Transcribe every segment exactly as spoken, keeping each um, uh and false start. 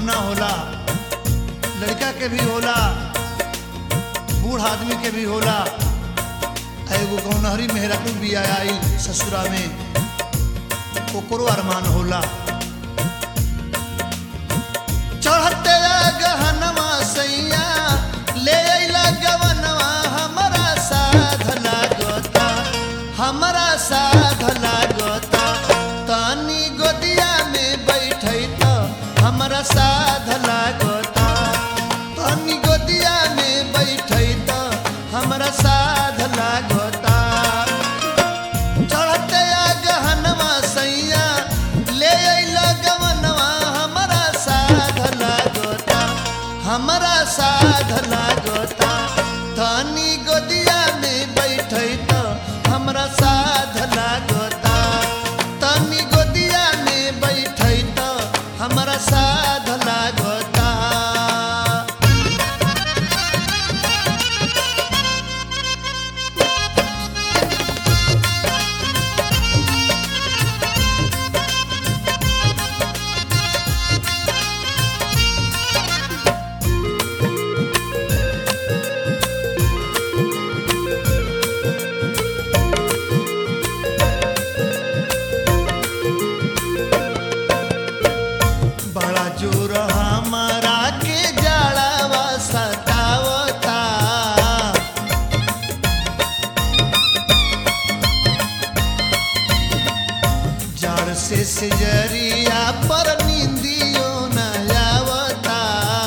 ना होला, लड़का के भी होला, बूढ़ आदमी के भी होला। एगो गौनहरी मेहरारू भी आई ससुरा में, ओकरो अरमान होला। चढ़ते गहनवा सैया ले अइला गवनवा, हमरा साध लागता, हमरा साध लागता। तनी गोदिया में बैठई त हमरा साध लागता, तनी गोदिया में बैठई त हमरा साध लागता। चढ़ते गहनवा सैया ले अइला गवनवा, हमरा साध लागता, हमरा साध लागता। तनी गोदिया में बैठई त हमरा साध लागता, तनी गोदिया में बैठई त हमरा साध लागता। बड़ा जोर हमरा के जाड़ावा सतावता, जाड़ से सिजरिया पर नींदियो न आवता।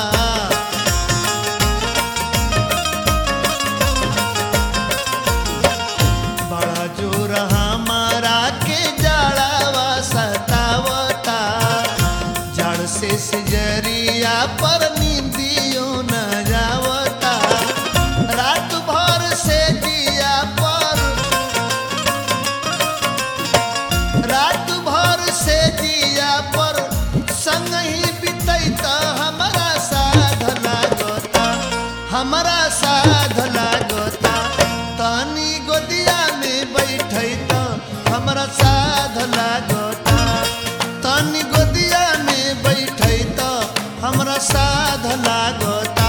बड़ा जोर हमारा के जाड़ावा सतावता, जाड़ से सिजरिया पर नींदियो न जावता। रात भर से जिया पर, रात भर से जिया पर संग ही बितैता, हमरा साध लागता, हमरा साध लागता। तनी गोदिया में बैठई त हमरा साध लागता, तनी गोदिया में बैठई त हमरा साध लागता।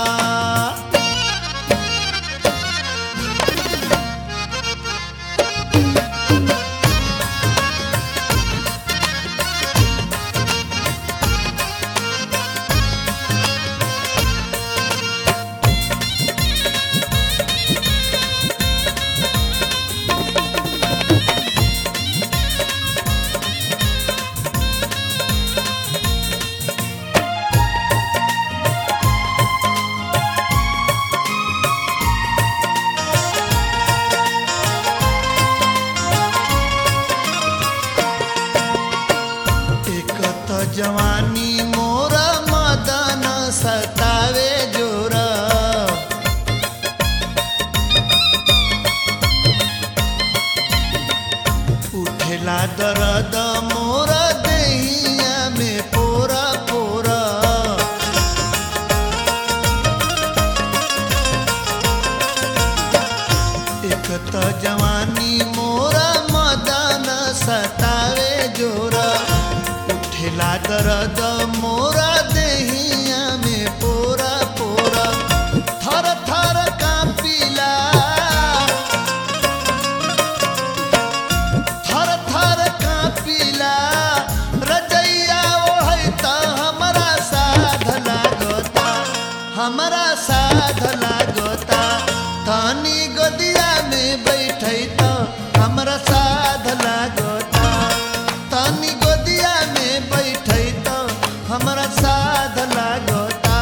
एक त जवानी मोर मदन सतावे जोर, उठेला दर्द मोर देहिया में पोरा पोरा। एक त जवानी मोर मदन सतावे जोर, उठेला दर्द मोरा देहिया में पोरा पोरा। थर थर कांपिला, थर थर कांपिला, रजैया ओढ़ई त हमरा साध लागता, हमरा साध लागता। तनी गोदिया में बैठई त हमरा साध लागता, तनी गोदिया में बैठई त हमरा साध लागता।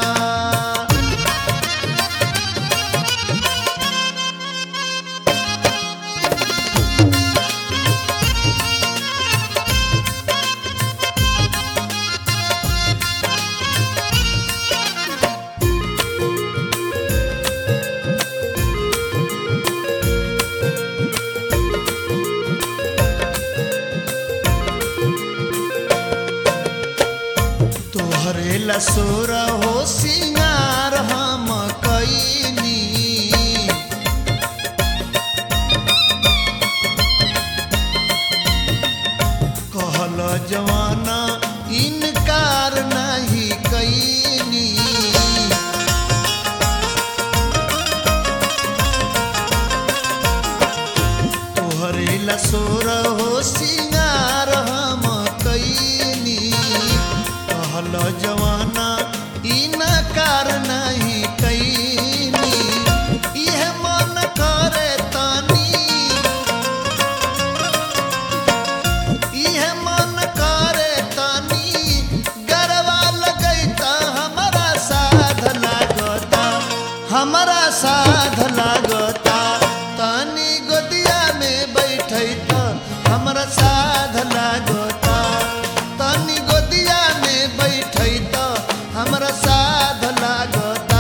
तोहरे लसोर हो सिंगार हम कईनी, कहल जवाना इनकार नहीं जवाना इनकार नहीं कैनी इह मन करे तानी इह मन करे तानी गरवा लगैता हमारा साध लागता हमारा साध लागता तानी गोदिया में बैठैता हमारा साध लागता तानी गोदिया में बैठैता हमारा साध लागता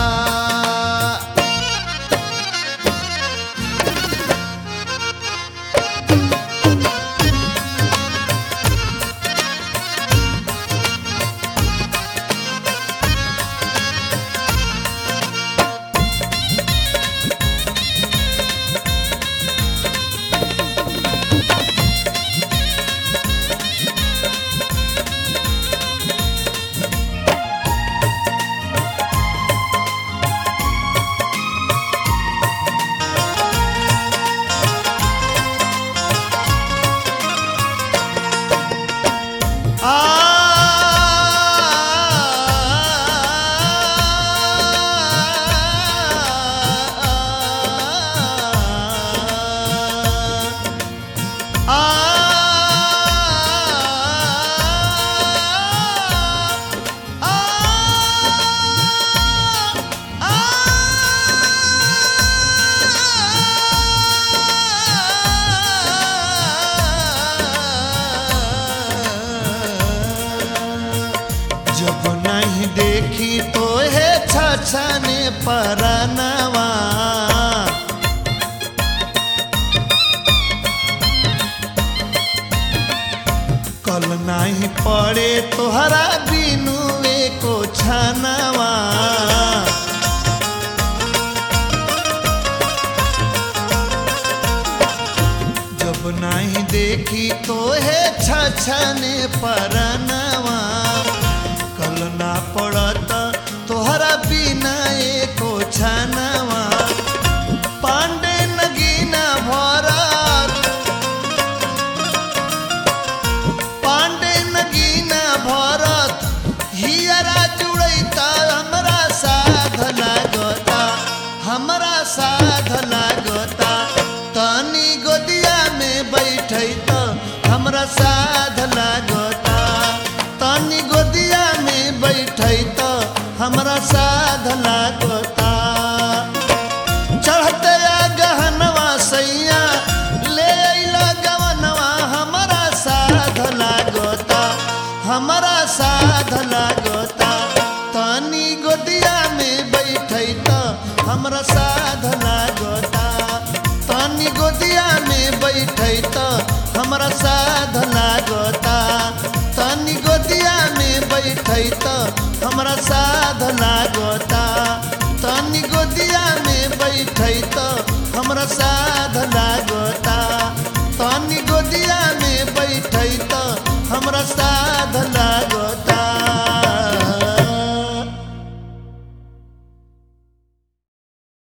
जब नहीं देखी तो है छछने परनवा कल नहीं पड़े तोहरा बिनुए को छनवा जब नहीं देखी तो है छछने परनवा कल ना पड़त तोहरा बिना एको छनवा पांडे नगीना भरत पांडे नगीना भरत हियरा जुड़ैता हमरा साध लागता हमरा साध लागता तनी गोदिया में बैठैता हमरा साध लागता तनी गोदिया में बैठैता हमरा साध लागता चढ़ते आ गहनवा सैया ले अइला गवनवा हमरा साध लागता हमरा साध लागता तनी गोदिया में बैठैता हमरा साध लागता तनी गोदिया में बैठैता हमरा साध लागता तनी गोदिया में बैठैता हमरा साध लागता तनी गोदिया में बैठैता हमरा साध लागता।